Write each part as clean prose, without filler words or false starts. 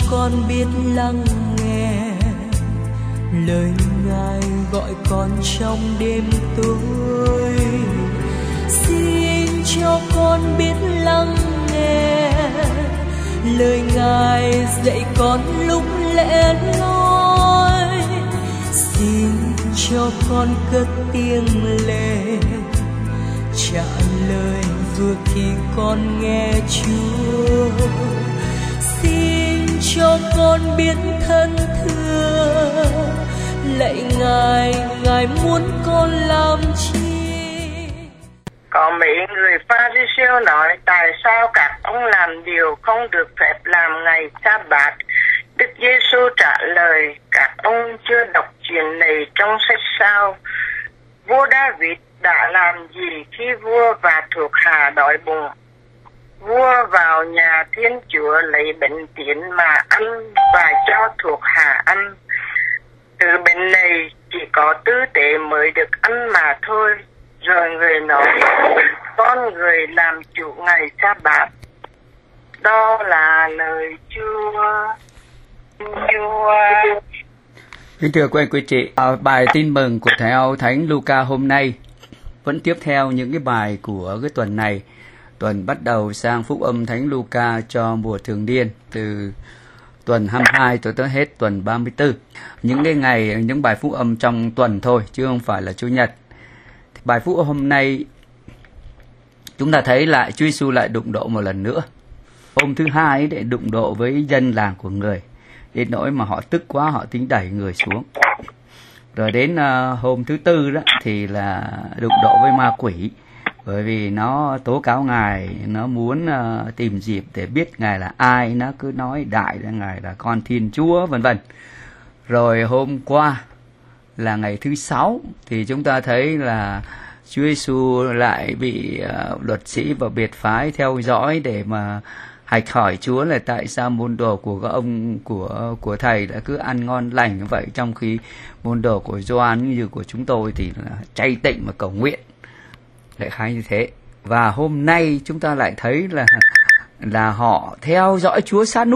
con biết lắng nghe lời Ngài gọi con trong đêm tối. Xin cho con biết lắng nghe lời Ngài dạy con lúc lẻ loi. Xin cho con cất tiếng lệ trả lời vừa khi con nghe Chúa. Xin cho con biết thân thương lạy Ngài, Ngài muốn con làm chi. Có mấy người Pha-ri-siêu nói tại sao các ông làm điều không được phép làm ngày Sa-bát. Đức Giê-xu trả lời, các ông chưa đọc chuyện này trong sách sao? Vua David đã làm gì khi vua và thuộc hạ đói bụng? Vua vào nhà Thiên Chúa lấy bánh tín mà ăn và cho thuộc hạ ăn. Từ bánh này chỉ có tư tế mới được ăn mà thôi. Rồi người nói, con người làm chủ ngày Sa-bát. Đó là lời Chúa. Kính thưa quý anh quý chị, bài tin mừng của theo Thánh Luca hôm nay vẫn tiếp theo những cái bài của cái tuần này. Tuần bắt đầu sang phúc âm Thánh Luca cho mùa thường niên từ tuần 22 tới hết tuần 34. Những cái ngày, những bài phúc âm trong tuần thôi chứ không phải là Chủ nhật. Bài phúc âm hôm nay chúng ta thấy lại Chúa Giêsu lại đụng độ một lần nữa. Hôm thứ hai để đụng độ với dân làng của người, đến nỗi mà họ tức quá, họ tính đẩy người xuống. Rồi đến hôm thứ tư đó thì là đụng độ với ma quỷ, bởi vì nó tố cáo Ngài, nó muốn tìm dịp để biết Ngài là ai, nó cứ nói đại ra Ngài là con Thiên Chúa vân vân. Rồi hôm qua là ngày thứ sáu thì chúng ta thấy là Chúa Giêsu lại bị luật sĩ và biệt phái theo dõi để mà hạch hỏi Chúa là tại sao môn đồ của các ông của thầy đã cứ ăn ngon lành như vậy, trong khi môn đồ của Gioan như của chúng tôi thì là chay tịnh mà cầu nguyện, đại khái như thế. Và hôm nay chúng ta lại thấy là họ theo dõi Chúa sát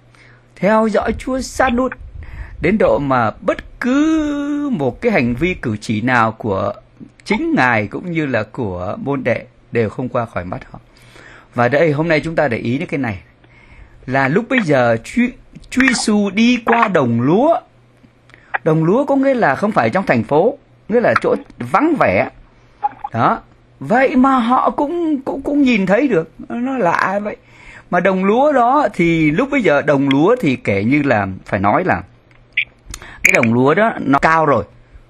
nút, đến độ mà bất cứ một cái hành vi cử chỉ nào của chính Ngài cũng như là của môn đệ đều không qua khỏi mắt họ. Và đây hôm nay chúng ta để ý đến cái này là lúc bây giờ Chúa Giêsu đi qua đồng lúa. Đồng lúa có nghĩa là không phải trong thành phố, nghĩa là chỗ vắng vẻ. Đó. Vậy mà họ cũng nhìn thấy được, nó lạ vậy. Mà đồng lúa đó thì lúc bây giờ đồng lúa thì kể như là phải nói là cái đồng lúa đó nó cao rồi.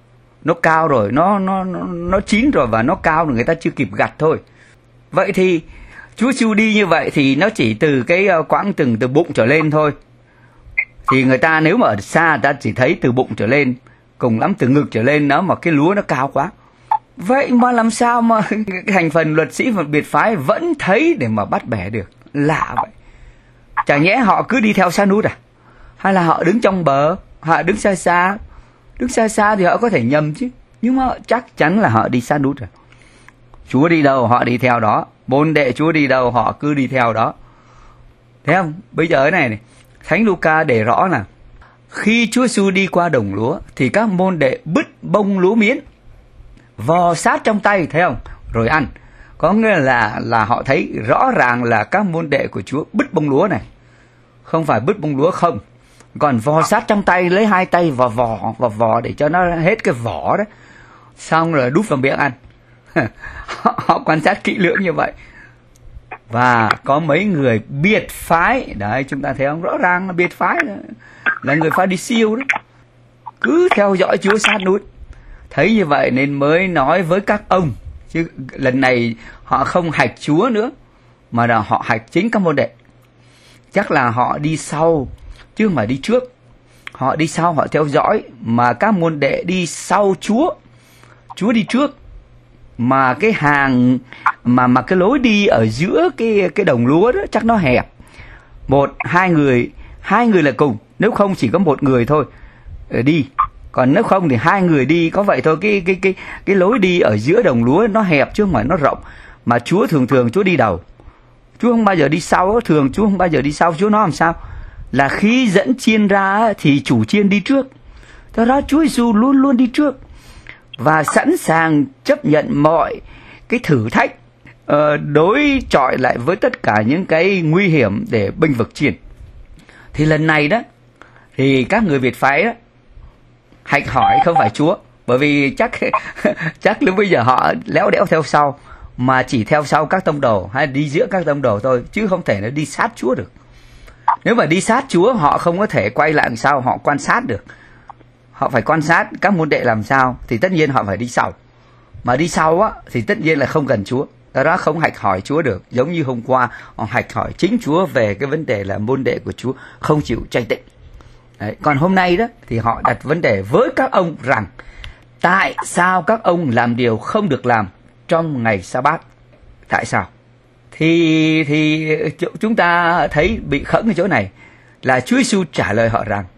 Nó chín rồi và nó cao rồi, người ta chưa kịp gặt thôi. Vậy thì Chúa Giêsu đi như vậy thì nó chỉ từ cái quãng từ bụng trở lên thôi. Thì người ta nếu mà ở xa người ta chỉ thấy từ bụng trở lên, cùng lắm từ ngực trở lên, nó mà cái lúa nó cao quá. Vậy mà làm sao mà cái thành phần luật sĩ và biệt phái vẫn thấy để mà bắt bẻ được? Lạ vậy. Chẳng nhẽ họ cứ đi theo xa nút à? Hay là họ đứng trong bờ, họ đứng xa xa? Đứng xa xa thì họ có thể nhầm chứ. Nhưng mà chắc chắn là họ đi sát nút rồi. Chúa đi đâu họ đi theo đó. Môn đệ Chúa đi đâu họ cứ đi theo đó. Thấy không? Bây giờ cái này Thánh Luca để rõ là khi Chúa Giêsu đi qua đồng lúa thì các môn đệ bứt bông lúa miến, vò sát trong tay, thấy không? Rồi ăn. Có nghĩa là họ thấy rõ ràng là các môn đệ của Chúa bứt bông lúa này. Không phải bứt bông lúa không, còn vò sát trong tay, lấy hai tay vào vò để cho nó hết cái vỏ đó, xong rồi đút vào miệng ăn. Họ quan sát kỹ lưỡng như vậy. Và có mấy người biệt phái, đấy chúng ta thấy không, rõ ràng là biệt phái là người Pha-ri-siêu đó, cứ theo dõi Chúa sát nút. Thấy như vậy nên mới nói với các ông, chứ lần này họ không hạch Chúa nữa mà là họ hạch chính các môn đệ. Chắc là họ đi sau chứ không phải đi trước. Họ đi sau, họ theo dõi, mà các môn đệ đi sau Chúa. Chúa đi trước. Mà cái hàng mà cái lối đi ở giữa cái đồng lúa đó chắc nó hẹp. Hai người là cùng, nếu không chỉ có một người thôi đi. Còn nếu không thì hai người đi có vậy thôi. Cái lối đi ở giữa đồng lúa nó hẹp chứ không phải nó rộng. Mà Chúa thường Chúa đi đầu. Chúa không bao giờ đi sau, thường Chúa không bao giờ đi sau. Chúa nói làm sao? là khi dẫn chiên ra thì chủ chiên đi trước. Do đó Chúa Giêsu luôn luôn đi trước và sẵn sàng chấp nhận mọi cái thử thách, đối chọi lại với tất cả những cái nguy hiểm để bênh vực chiên. Thì lần này đó thì các người biệt phái đó hạch hỏi không phải Chúa, bởi vì chắc lúc bây giờ họ léo đẽo theo sau, mà chỉ theo sau các tông đồ hay đi giữa các tông đồ thôi, chứ không thể nó đi sát Chúa được. Nếu mà đi sát Chúa, họ không có thể quay lại làm sao họ quan sát được. Họ phải quan sát các môn đệ làm sao, thì tất nhiên họ phải đi sau. Mà đi sau á thì tất nhiên là không gần Chúa, đó không hạch hỏi Chúa được. Giống như hôm qua họ hạch hỏi chính Chúa về cái vấn đề là môn đệ của Chúa không chịu tranh tịnh. Đấy. Còn hôm nay đó thì họ đặt vấn đề với các ông rằng tại sao các ông làm điều không được làm trong ngày Sa-bát? Tại sao? Thì chúng ta thấy bị khẫng ở chỗ này là Chúa Giêsu trả lời họ rằng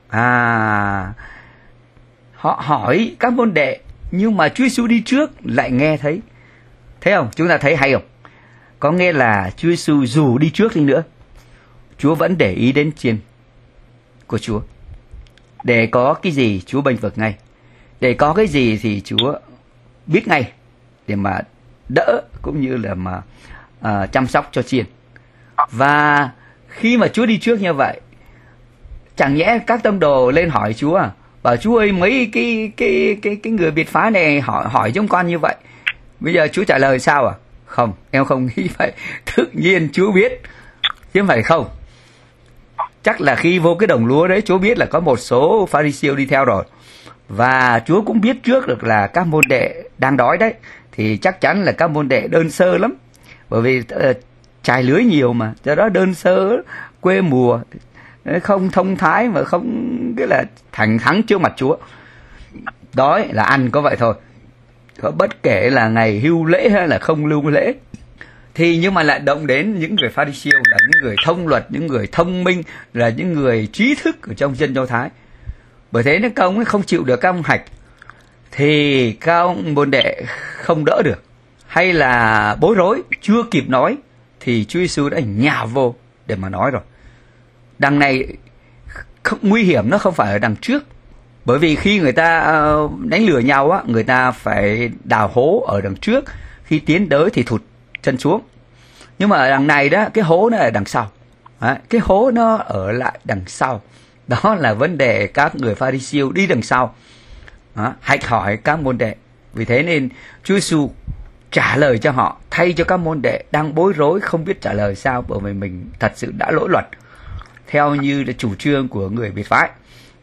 họ hỏi các môn đệ, nhưng mà Chúa Giêsu đi trước lại nghe thấy. Thấy không? Chúng ta thấy hay không? Có nghĩa là Chúa Giêsu dù đi trước đi nữa, Chúa vẫn để ý đến chiên của Chúa. Để có cái gì Chúa bênh vực ngay, để có cái gì thì Chúa biết ngay để mà đỡ cũng như là mà chăm sóc cho chiên. Và khi mà Chúa đi trước như vậy, chẳng nhẽ các tông đồ lên hỏi Chúa bảo Chúa ơi, mấy cái người biệt phái này hỏi chúng con như vậy, bây giờ Chúa trả lời sao à? Không, em không nghĩ vậy. Tự nhiên Chúa biết, chứ không phải không. Chắc là khi vô cái đồng lúa đấy, Chúa biết là có một số Pha-ri-siêu đi theo rồi, và Chúa cũng biết trước được là các môn đệ đang đói đấy, thì chắc chắn là các môn đệ đơn sơ lắm, bởi vì chài lưới nhiều mà, do đó đơn sơ, quê mùa, không thông thái mà không cái là thành thắng trước mặt Chúa. Đói là ăn có vậy thôi, có bất kể là ngày hưu lễ hay là không lưu lễ. Thì nhưng mà lại động đến những người Pha-ri-siêu, là những người thông luật, những người thông minh, là những người trí thức ở trong dân Do Thái. Bởi thế các ông ấy không chịu được các ông hạch, thì các ông môn đệ không đỡ được, hay là bối rối chưa kịp nói, thì Chúa Giêsu đã nhào vô để mà nói rồi. Đằng này nguy hiểm nó không phải ở đằng trước, bởi vì khi người ta đánh lừa nhau á, người ta phải đào hố ở đằng trước, khi tiến tới thì thụt chân xuống. Nhưng mà ở đằng này đó, cái hố nó ở đằng sau. Đấy, cái hố nó ở lại đằng sau. Đó là vấn đề các người Pha-ri-siêu đi đằng sau, hạch hỏi các môn đệ. Vì thế nên Chúa Giêsu trả lời cho họ, thay cho các môn đệ đang bối rối không biết trả lời sao, bởi vì mình thật sự đã lỗi luật theo như là chủ trương của người biệt phái.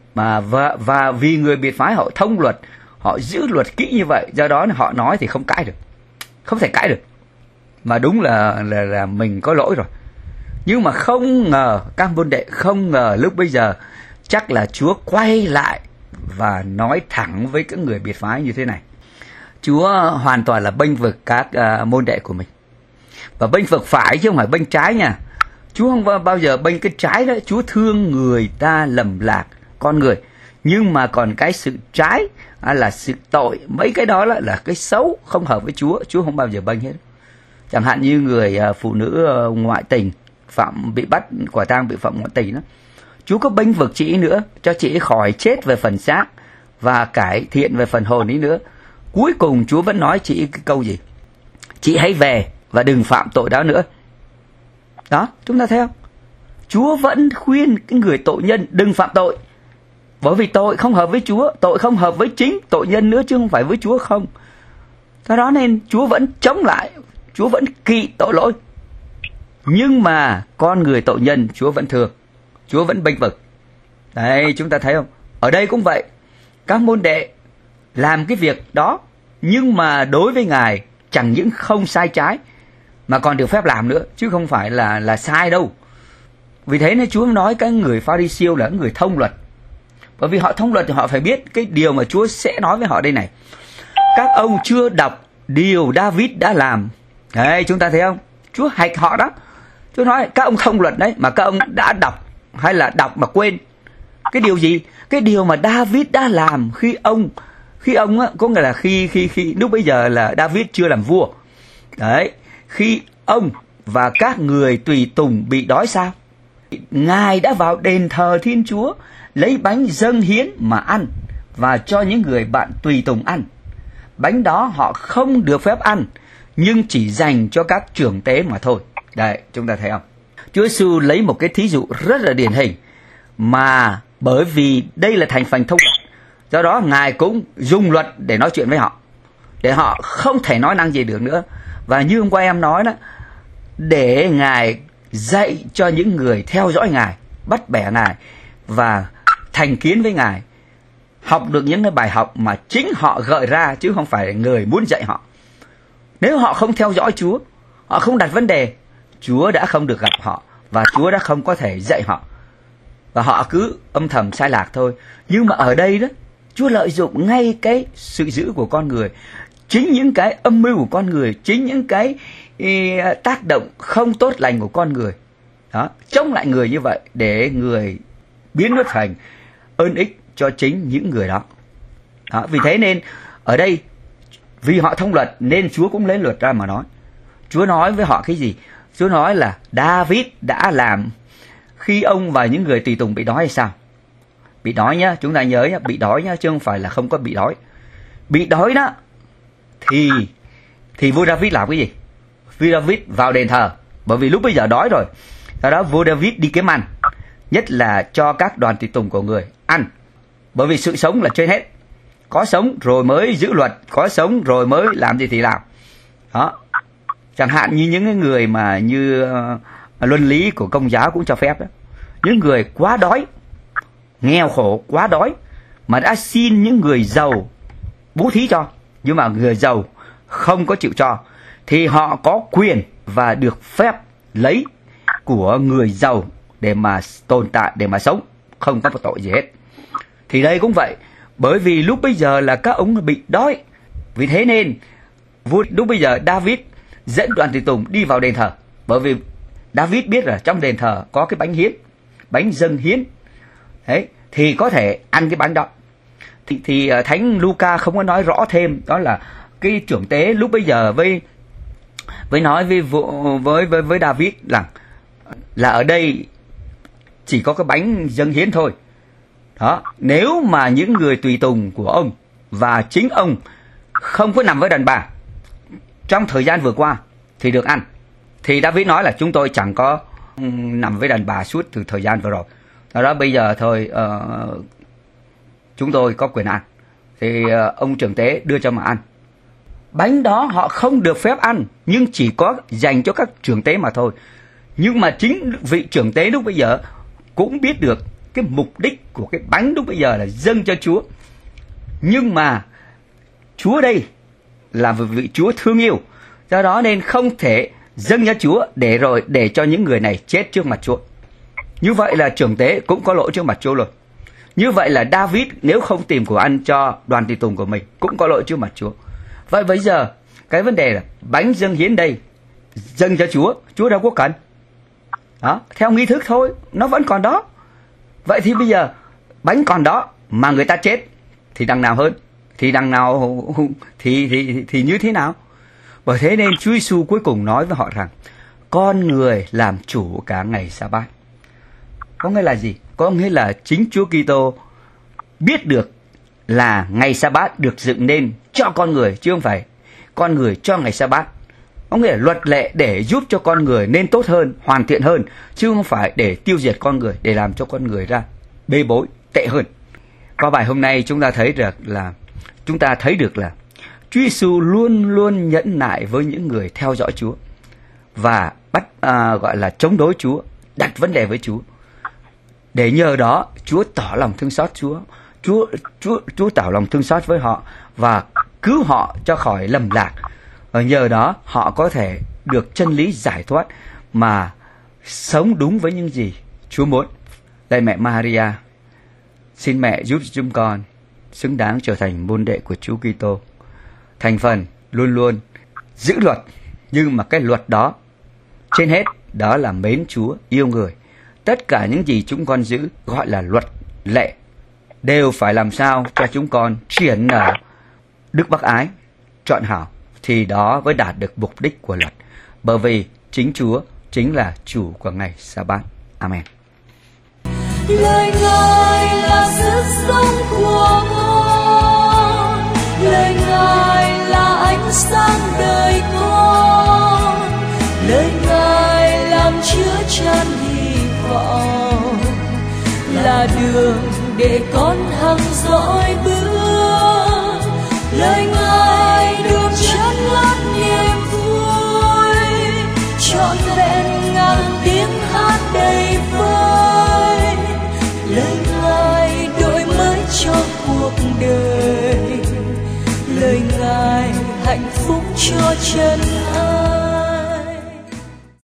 Và vì người biệt phái họ thông luật, họ giữ luật kỹ như vậy, do đó họ nói thì không cãi được, không thể cãi được, mà đúng là mình có lỗi rồi. Nhưng mà không ngờ các môn đệ không ngờ lúc bây giờ chắc là Chúa quay lại và nói thẳng với các người biệt phái như thế này. Chúa hoàn toàn là bênh vực các môn đệ của mình, và bênh vực phải chứ không phải bênh trái nha. Chúa không bao giờ bênh cái trái đó. Chúa thương người ta lầm lạc, con người, nhưng mà còn cái sự trái là sự tội, mấy cái đó là cái xấu không hợp với Chúa, Chúa không bao giờ bênh hết. Chẳng hạn như người phụ nữ ngoại tình bị bắt quả tang bị phạm ngoại tình đó, Chúa có bênh vực chị nữa, cho chị khỏi chết về phần xác và cải thiện về phần hồn ấy nữa. Cuối cùng Chúa vẫn nói chị cái câu gì? Chị hãy về và đừng phạm tội đó nữa. Đó, chúng ta thấy không? Chúa vẫn khuyên cái người tội nhân đừng phạm tội, bởi vì tội không hợp với Chúa, tội không hợp với chính tội nhân nữa, chứ không phải với Chúa không. Do đó nên Chúa vẫn chống lại, Chúa vẫn kỵ tội lỗi. Nhưng mà con người tội nhân Chúa vẫn thương, Chúa vẫn bênh vực. Đấy, chúng ta thấy không? Ở đây cũng vậy, các môn đệ làm cái việc đó, nhưng mà đối với Ngài chẳng những không sai trái, mà còn được phép làm nữa, chứ không phải là sai đâu. Vì thế nên Chúa nói các người Pha-ri-siêu là người thông luật. Bởi vì họ thông luật thì họ phải biết cái điều mà Chúa sẽ nói với họ đây này. Các ông chưa đọc điều David đã làm. Đấy, chúng ta thấy không? Chúa hạch họ đó. Chúa nói các ông thông luật đấy, mà các ông đã đọc, hay là đọc mà quên. Cái điều gì? Cái điều mà David đã làm khi ông á, có nghĩa là khi lúc bây giờ là David chưa làm vua. Đấy, khi ông và các người tùy tùng bị đói sao? Ngài đã vào đền thờ Thiên Chúa, lấy bánh dâng hiến mà ăn và cho những người bạn tùy tùng ăn. Bánh đó họ không được phép ăn, nhưng chỉ dành cho các trưởng tế mà thôi. Đây, chúng ta thấy không? Chúa Giêsu lấy một cái thí dụ rất là điển hình, mà bởi vì đây là thành phần thông luật, do đó Ngài cũng dùng luật để nói chuyện với họ, để họ không thể nói năng gì được nữa. Và như hôm qua em nói đó, để Ngài dạy cho những người theo dõi Ngài, bắt bẻ Ngài và thành kiến với Ngài, học được những cái bài học mà chính họ gợi ra, chứ không phải người muốn dạy họ. Nếu họ không theo dõi Chúa, họ không đặt vấn đề, Chúa đã không được gặp họ và Chúa đã không có thể dạy họ, và họ cứ âm thầm sai lạc thôi. Nhưng mà ở đây đó, Chúa lợi dụng ngay cái sự dữ của con người, chính những cái âm mưu của con người, chính những cái tác động không tốt lành của con người đó, chống lại người như vậy, để người biến nó thành ơn ích cho chính những người đó. Vì thế nên ở đây, vì họ thông luật nên Chúa cũng lấy luật ra mà nói. Chúa nói với họ cái gì? Chúa nói là David đã làm khi ông và những người tùy tùng bị đói hay sao? Bị đói nhá, chúng ta nhớ nhá, bị đói nhá, chứ không phải là không có bị đói. Bị đói đó thì vua David làm cái gì? Vua David vào đền thờ, bởi vì lúc bây giờ đói rồi. Sau đó vua David đi kiếm ăn, nhất là cho các đoàn tùy tùng của người ăn, bởi vì sự sống là trên hết. Có sống rồi mới giữ luật, có sống rồi mới làm gì thì làm. Đó. Chẳng hạn như những cái người mà như luân lý của Công giáo cũng cho phép đó. Những người quá đói, nghèo khổ, quá đói, mà đã xin những người giàu bố thí cho, nhưng mà người giàu không có chịu cho, thì họ có quyền và được phép lấy của người giàu để mà tồn tại, để mà sống, không có tội gì hết. Thì đây cũng vậy, bởi vì lúc bây giờ là các ông bị đói. Vì thế nên lúc bây giờ David dẫn đoàn tùy tùng đi vào đền thờ, bởi vì David biết là trong đền thờ có cái bánh hiến, bánh dâng hiến. Đấy, thì có thể ăn cái bánh đó. Thì Thánh Luca không có nói rõ thêm, đó là cái trưởng tế lúc bây giờ với nói với David là ở đây chỉ có cái bánh dâng hiến thôi. Đó, nếu mà những người tùy tùng của ông và chính ông không có nằm với đàn bà trong thời gian vừa qua thì được ăn. Thì David nói là chúng tôi chẳng có nằm với đàn bà suốt từ thời gian vừa rồi. Đó, bây giờ thôi chúng tôi có quyền ăn. Thì ông trưởng tế đưa cho mà ăn. Bánh đó họ không được phép ăn, nhưng chỉ có dành cho các trưởng tế mà thôi. Nhưng mà chính vị trưởng tế lúc bây giờ cũng biết được cái mục đích của cái bánh lúc bây giờ là dâng cho Chúa. Nhưng mà Chúa đây là vị Chúa thương yêu, do đó nên không thể dâng cho Chúa để cho những người này chết trước mặt Chúa. Như vậy là trưởng tế cũng có lỗi trước mặt Chúa luôn. Như vậy là David nếu không tìm của ăn cho đoàn tùy tùng của mình cũng có lỗi trước mặt Chúa. Vậy bây giờ cái vấn đề là bánh dâng hiến đây dâng cho Chúa đâu có cần. Đó, theo nghi thức thôi, nó vẫn còn đó. Vậy thì bây giờ bánh còn đó mà người ta chết thì đằng nào hơn? Thì đằng nào thì như thế nào? Bởi thế nên Chúa Giêsu cuối cùng nói với họ rằng con người làm chủ cả ngày Sa-bát. Có nghĩa là gì? Có nghĩa là chính Chúa Kitô biết được là ngày Sa-bát được dựng nên cho con người, chứ không phải con người cho ngày Sa-bát. Có nghĩa là luật lệ để giúp cho con người nên tốt hơn, hoàn thiện hơn, chứ không phải để tiêu diệt con người, để làm cho con người ra bê bối, tệ hơn. Qua bài hôm nay chúng ta thấy được là Chúa Giêsu luôn luôn nhẫn nại với những người theo dõi Chúa và gọi là chống đối Chúa, đặt vấn đề với Chúa. Để nhờ đó Chúa tỏ lòng thương xót Chúa tỏ lòng thương xót với họ và cứu họ cho khỏi lầm lạc. Và nhờ đó họ có thể được chân lý giải thoát mà sống đúng với những gì Chúa muốn. Lạy mẹ Maria, xin mẹ giúp chúng con xứng đáng trở thành môn đệ của Chúa Kitô, thành phần luôn luôn giữ luật, nhưng mà cái luật đó trên hết đó là mến Chúa, yêu người. Tất cả những gì chúng con giữ gọi là luật lệ đều phải làm sao cho chúng con triển nở đức bác ái trọn hảo, thì đó mới đạt được mục đích của luật, bởi vì chính Chúa chính là chủ của ngày Sa-bát. Amen. Lời Ngài là sức sống của con, lời Ngài là ánh sáng đời con, lời Ngài làm chứa chan hy vọng, là đường để con hằng dõi bước. Lời Ngài đường chân lẫn niềm vui, trọn vẹn ngàn tiếng hát đầy vơi. Lời Ngài đổi mới cho cuộc đời, lời Ngài hạnh phúc cho chân ai.